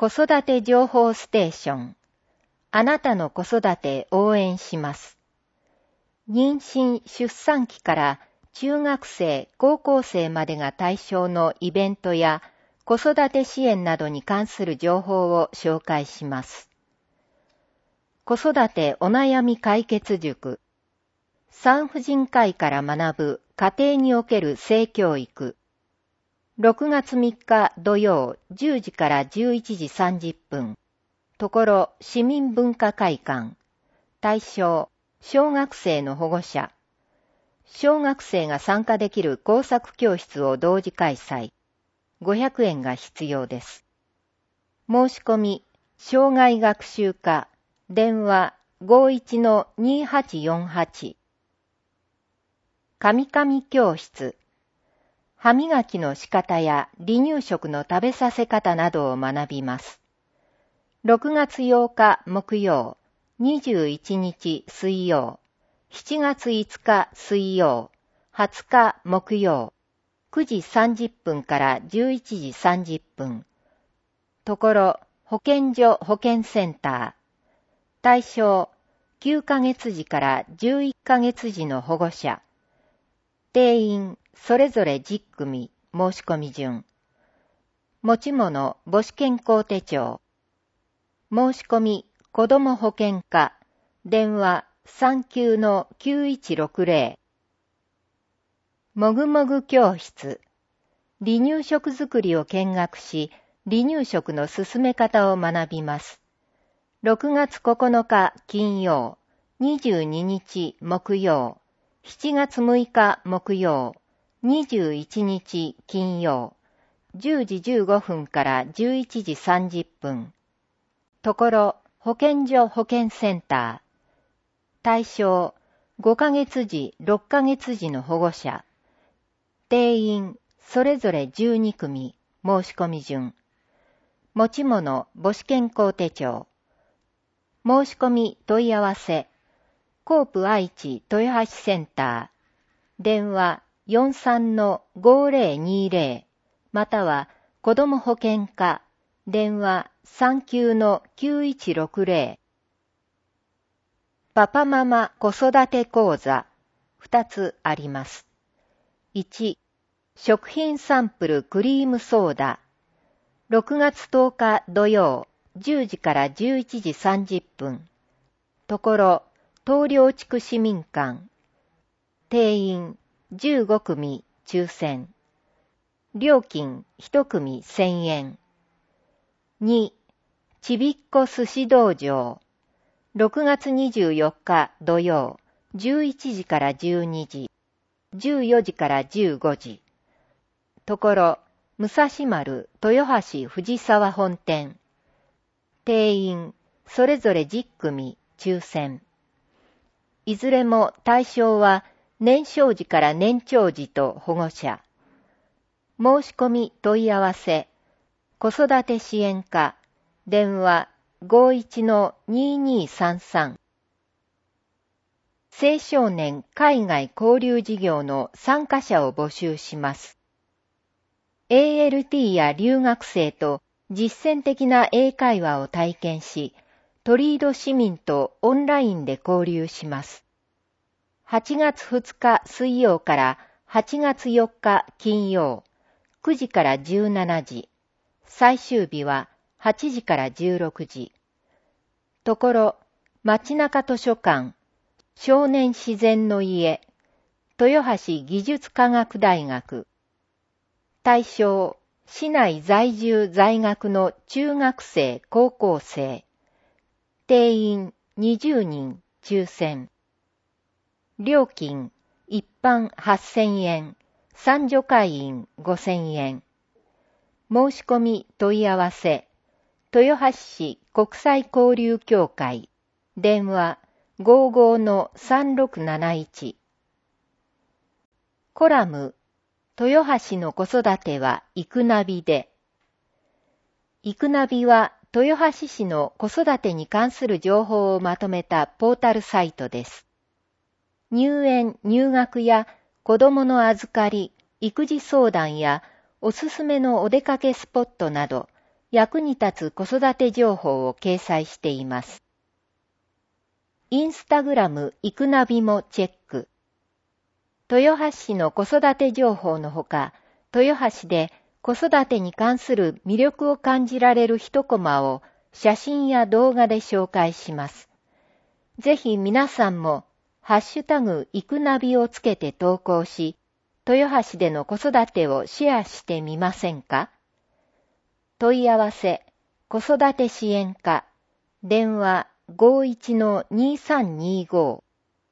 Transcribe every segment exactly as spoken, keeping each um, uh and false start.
子育て情報ステーション。あなたの子育て応援します。妊娠・出産期から中学生・高校生までが対象のイベントや子育て支援などに関する情報を紹介します。子育てお悩み解決塾。産婦人科医から学ぶ家庭における性教育。ろくがつみっか土曜じゅうじからじゅういちじさんじゅっぷん。ところ市民文化会館。対象、小学生の保護者。小学生が参加できる工作教室を同時開催。ごひゃくえんが必要です。申し込み、障害学習課、電話 ごいちのにはちよんはち。かみかみ教室。歯磨きの仕方や離乳食の食べさせ方などを学びます。ろくがつようか木曜、にじゅういちにち水曜、しちがついつか水曜、はつか木曜、くじさんじゅっぷんからじゅういちじさんじゅっぷん。ところ、保健所保健センター。対象、きゅうかげつじからじゅういっかげつじの保護者。定員、それぞれじゅっくみ、申し込み順。持ち物、母子健康手帳。申し込み、子ども保健課。電話 さんきゅうのきゅういちろくぜろ。もぐもぐ教室。離乳食作りを見学し、離乳食の進め方を学びます。ろくがつここのか金曜、にじゅうににち木曜、しちがつむいか木曜、にじゅういちにち金曜、じゅうじじゅうごふんからじゅういちじさんじゅっぷん。ところ、保健所保健センター。対象、ごかげつじ、ろっかげつじの保護者。定員、それぞれじゅうにくみ、申し込み順。持ち物、母子健康手帳。申し込み問い合わせ。コープ愛知豊橋センター。電話 よんさんのごぜろにぜろ または子ども保健課。電話 さんきゅうのきゅういちろくぜろ。パパママ子育て講座。ふたつあります。いち、食品サンプルクリームソーダ。ろくがつとおか土曜、じゅうじからじゅういちじさんじゅっぷん。ところ、東陵地区市民館。定員じゅうごくみ抽選。料金いちくみせんえん。に、ちびっこ寿司道場。ろくがつにじゅうよっか土曜、じゅういちじからじゅうにじ、じゅうよじからじゅうごじ。ところ、武蔵丸豊橋藤沢本店。定員、それぞれじゅっくみ抽選。いずれも対象は年少時から年長児と保護者。申し込み問い合わせ。子育て支援課。電話 ごいちのににさんさん。青少年海外交流事業の参加者を募集します。エーエルティー や留学生と実践的な英会話を体験し、トリード市民とオンラインで交流します。はちがつふつか水曜からはちがつよっか金曜、くじからじゅうしちじ、最終日ははちじからじゅうろくじ。ところ、街中図書館、少年自然の家、豊橋技術科学大学。対象、市内在住在学の中学生、高校生。定員にじゅうにん抽選。料金、一般はっせんえん、参助会員ごせんえん。申し込み問い合わせ。豊橋市国際交流協会。電話 ごじゅうごのさんろくなないち。コラム。豊橋の子育てはイクナビで。イクナビは豊橋市の子育てに関する情報をまとめたポータルサイトです。入園・入学や子どもの預かり、育児相談やおすすめのお出かけスポットなど、 役に立つ子育て情報を掲載しています。インスタグラムイクナビもチェック。豊橋市の子育て情報のほか、豊橋で子育てに関する魅力を感じられる一コマを写真や動画で紹介します。ぜひ皆さんもハッシュタグイクナビをつけて投稿し、豊橋での子育てをシェアしてみませんか？問い合わせ、子育て支援課、電話 ごーいちのにさんにーご。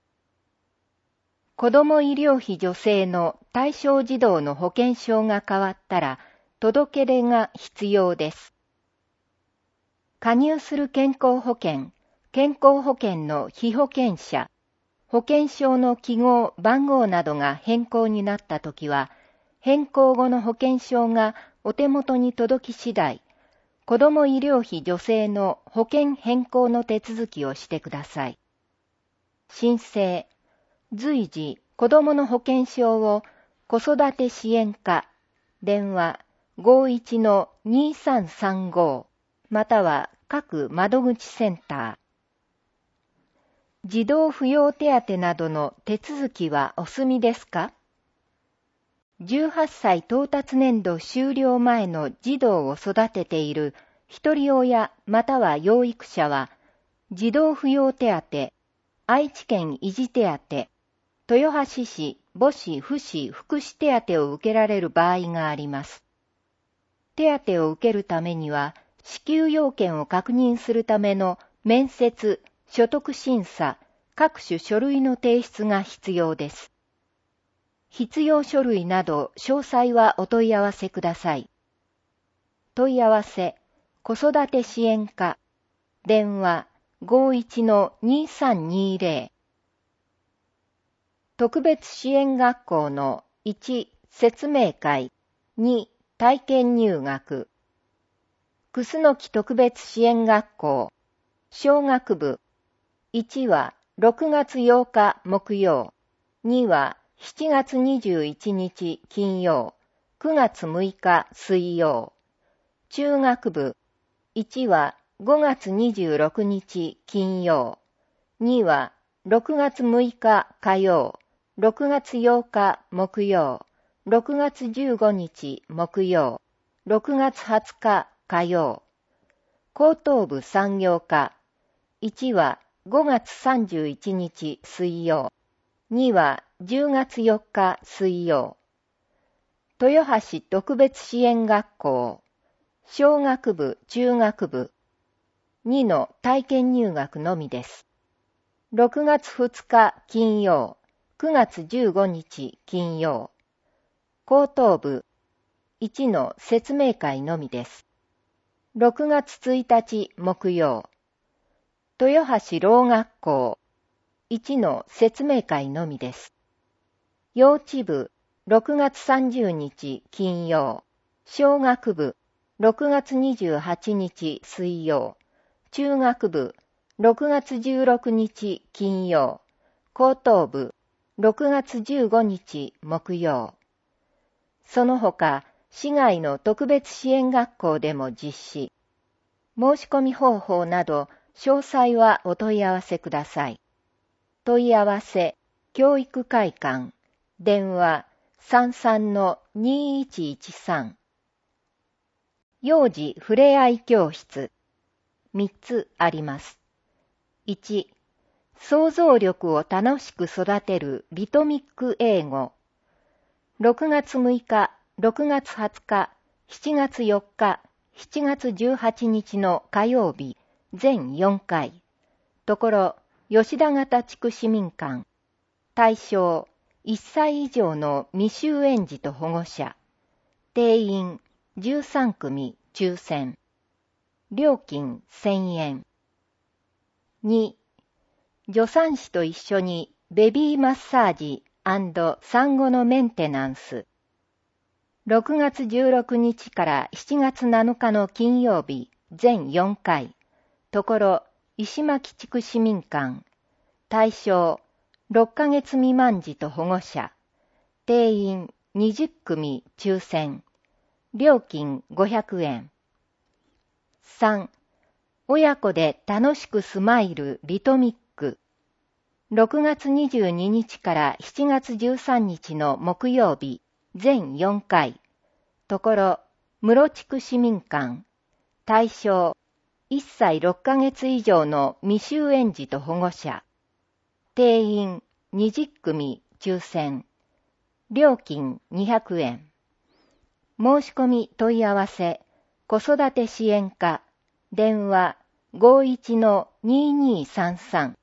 子ども医療費助成の対象児童の保険証が変わったら届け出が必要です。加入する健康保険、健康保険の被保険者、保険証の記号、番号などが変更になったときは、変更後の保険証がお手元に届き次第、子ども医療費助成の保険変更の手続きをしてください。申請、随時子どもの保険証を子育て支援課、電話 ごーいちのにさんさんご または各窓口センター。児童扶養手当などの手続きはお済みですか？じゅうはっさい到達年度終了前の児童を育てている一人親または養育者は、児童扶養手当、愛知県維持手当、豊橋市母子父子福祉手当を受けられる場合があります。手当を受けるためには、支給要件を確認するための面接、所得審査、各種書類の提出が必要です。必要書類など詳細はお問い合わせください。問い合わせ、子育て支援課、電話 ごーいちのにさんにーぜろ。特別支援学校のいち説明会、に体験入学。楠木特別支援学校、小学部、いちはろくがつようか木曜、にはしちがつにじゅういちにち金曜、くがつむいか水曜。中学部、いちはごがつにじゅうろくにち金曜、にはろくがつむいか火曜、ろくがつようか木曜、ろくがつじゅうごにち木曜、ろくがつはつか火曜。高等部産業科、いちはごがつさんじゅういちにち水曜、にはじゅうがつよっか水曜。豊橋特別支援学校、小学部中学部、にの体験入学のみです。ろくがつふつか金曜、くがつじゅうごにち金曜。高等部、いちの説明会のみです。ろくがつついたち木曜。豊橋ろう学校、いちの説明会のみです。幼稚部、ろくがつさんじゅうにち金曜。小学部、ろくがつにじゅうはちにち水曜。中学部、ろくがつじゅうろくにち金曜。高等部、ろくがつじゅうごにち木曜。その他、市外の特別支援学校でも実施。申し込み方法など、詳細はお問い合わせください。問い合わせ、教育会館、電話 さんさんのにいちいちさん。幼児ふれあい教室、みっつあります。いち、想像力を楽しく育てるリトミック英語。ろくがつむいか、ろくがつはつか、しちがつよっか、しちがつじゅうはちにちの火曜日、全よんかい。ところ、吉田型地区市民館。対象、いっさい以上の未就園児と保護者。定員、じゅうさんくみ抽選。料金せんえん。に、助産師と一緒にベビーマッサージ&産後のメンテナンス。ろくがつじゅうろくにちからしちがつなのかの金曜日、全よんかい。ところ、石巻地区市民館。対象、ろっかげつ未満児と保護者。定員にじゅっくみ抽選。料金ごひゃくえん。 さん、親子で楽しくスマイルリトミック。ろくがつにじゅうににちからしちがつじゅうさんにちの木曜日、全よんかい。ところ、室地区市民館。対象、いっさいろっかげつ以上の未就園児と保護者。定員にじゅっくみ抽選。料金にひゃくえん。申し込み問い合わせ、子育て支援課、電話 ごいちのにーにーさんさん。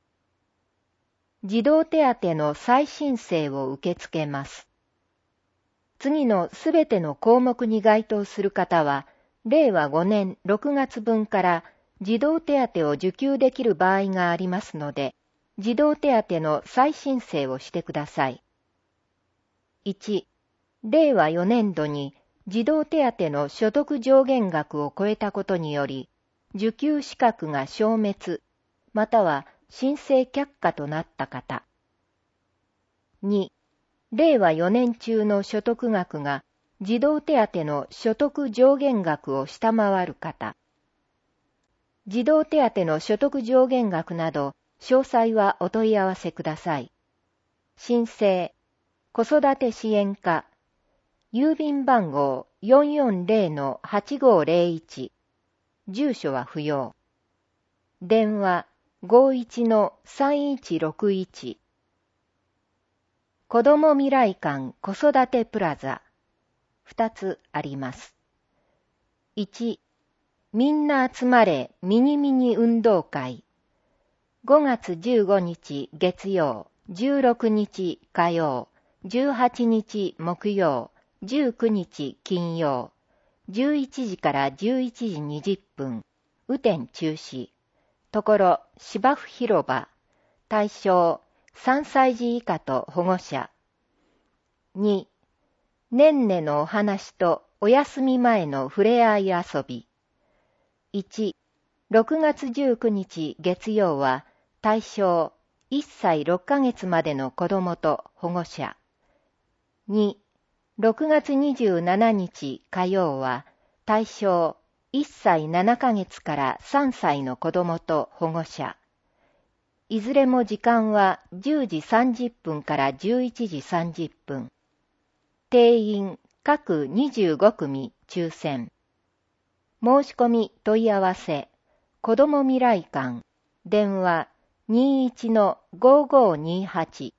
児童手当の再申請を受け付けます。次のすべての項目に該当する方は、れいわごねんろくがつぶんから児童手当を受給できる場合がありますので、児童手当の再申請をしてください。いち、れいわよねんどに児童手当の所得上限額を超えたことにより、受給資格が消滅、または申請却下となった方。に、れいわよねん中の所得額が児童手当の所得上限額を下回る方。児童手当の所得上限額など、詳細はお問い合わせください。申請、子育て支援課、郵便番号 よんよんぜろのはちごぜろいち、住所は不要。電話 ごいちのさんいちろくいち。子ども未来館子育てプラザ、ふたつあります。いち、みんな集まれミニミニ運動会。ごがつじゅうごにち月曜、じゅうろくにち火曜、じゅうはちにち木曜、じゅうくにち金曜、じゅういちじからじゅういちじにじゅっぷん、雨天中止。ところ芝生広場。対象さんさいじ以下と保護者。に、ねんねのお話とお休み前のふれあい遊び。いち、ろくがつじゅうくにち月曜は対象いっさいろっかげつまでの子どもと保護者。に、ろくがつにじゅうしちにち火曜は対象いっさいななかげつからさんさいの子どもと保護者。いずれも時間はじゅうじさんじゅっぷんからじゅういちじさんじゅっぷん。定員各にじゅうごくみ抽選。申し込み問い合わせ、子ども未来館、電話 にいちのごごにはち。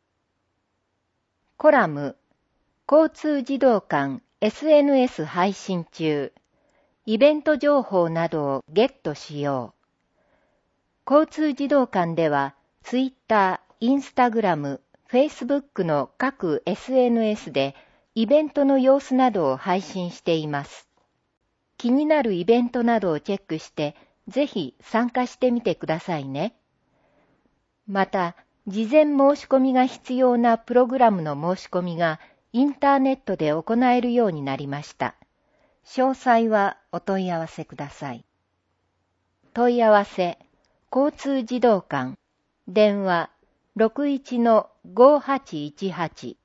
コラム、交通児童館 エスエヌエス 配信中。イベント情報などをゲットしよう。交通児童館では、ツイッター、インスタグラム、フェイスブックの各 エスエヌエス でイベントの様子などを配信しています。気になるイベントなどをチェックして、ぜひ参加してみてくださいね。また、事前申し込みが必要なプログラムの申し込みがインターネットで行えるようになりました。詳細はお問い合わせください。問い合わせ、交通児童館、電話 ろくいちのごはちいちはち。